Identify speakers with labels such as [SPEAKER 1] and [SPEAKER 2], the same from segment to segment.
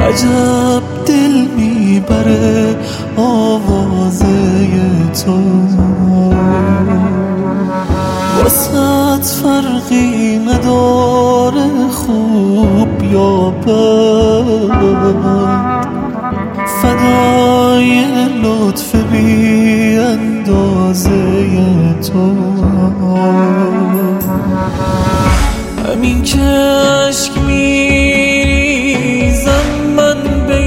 [SPEAKER 1] عجب دل میبره آوازه تو، واسط فرقی نداره خوب یا بد، فدای لطف بی اندازه تو. همین که عشق میریزم من به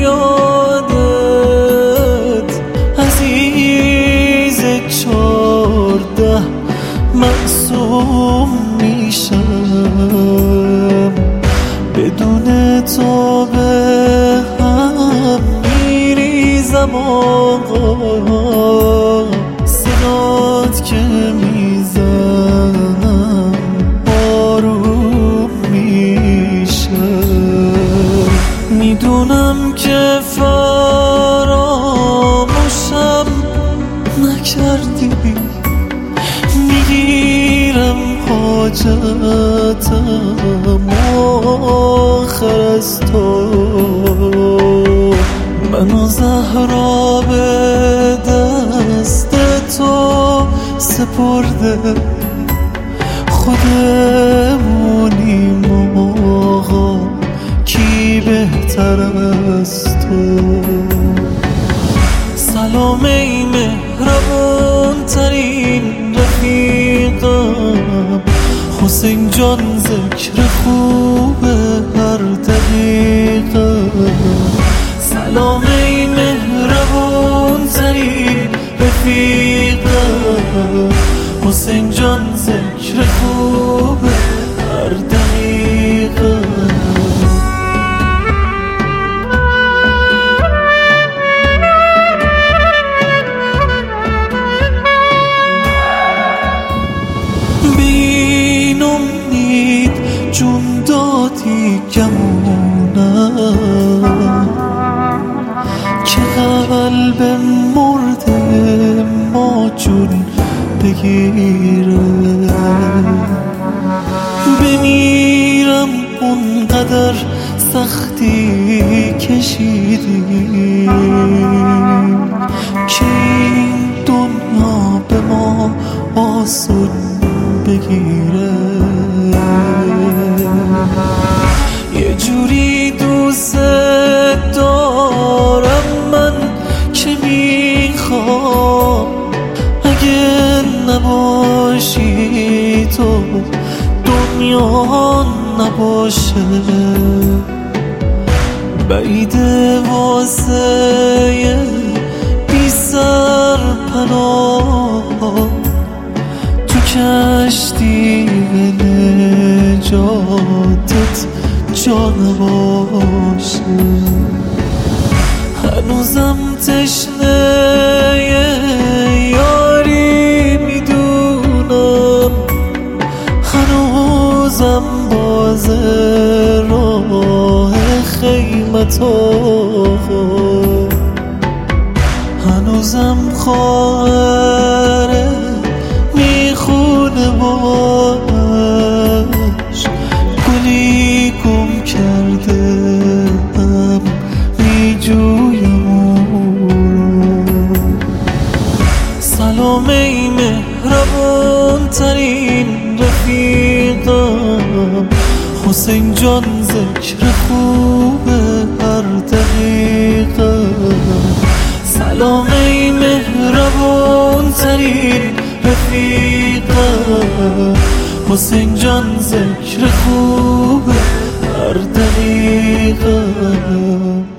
[SPEAKER 1] یادت، عزیز 14 معصوم میشم، بدون تو به هم میریزم آقا، صدات که میزنم آروم میشه. میدونم که فراموشم نکردی، میگیرم حاجتم آخر از تو. منو زهرا به دست تو سپرده، خودمونیم آقا کی بهتر از تو. سلام ای مهربون ترین رفیقم، حسین جان ذکر خوب هر دقیقه. سلام ای مهربون ترین رفیقم، حسین جان ذکر خوب هر دقیقه. بین امید جون دادی گمونم، که قلب مرده ما جون بگیره. بمیرم اونقدر سختی کشیدیم، که این دنیا به ما آسون بگیره. یه جوری دوست دارم من که میخوام اگه نباشی تو دنیا نباشه. بعیده واسه بی سر پناه تو کشتی نجاتت جا نباشه. هنوزم تشنه یاری میدونم، هنوزم باز راه خیمت آقا، هنوزم خواهره میخونه باش، گلی گم کرده هم میجویم اون. سلام ای مهربون ترین رفیقم، حسین جان ذکر خوب هر دقیقه. سلام ای مهربون ترین رفیقم، حسین جان ذکر خوب هر دقیقه.